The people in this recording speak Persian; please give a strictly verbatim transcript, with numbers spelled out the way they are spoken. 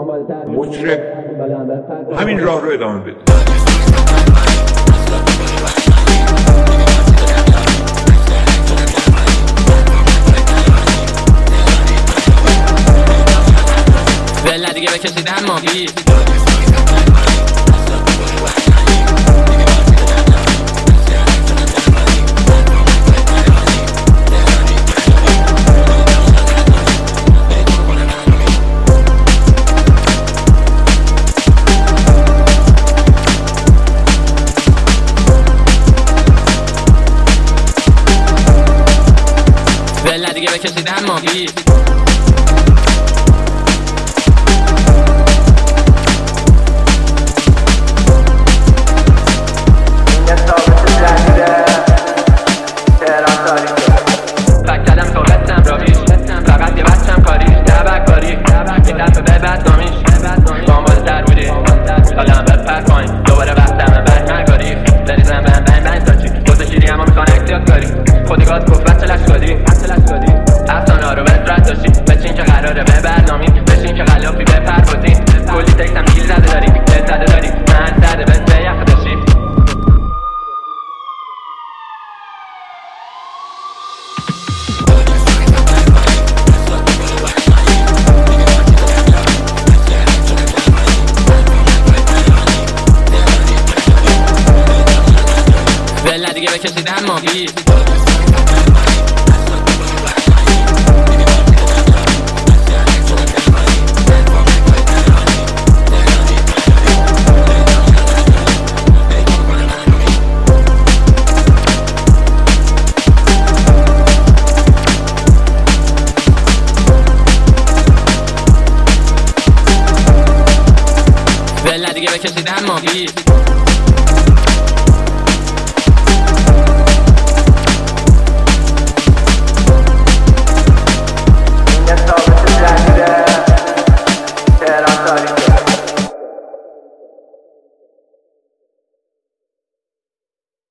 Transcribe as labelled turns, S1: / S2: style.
S1: مطرب همین راه رو ادامه بده.
S2: بله دیگه بکشیدن ماهی بله دیگه بکشیدن ماهی خودگات گفت بچه لشکادی افسانه رو بهت رد داشتی بچین که قراره به برنامی بشین که غلافی به پروازی کلی تکسم گیل زده داری لذت زده داری من زده بهت به یخ داشتی بله دیگه بکشیدن ماهی بله دیگه بکشیدن ماهی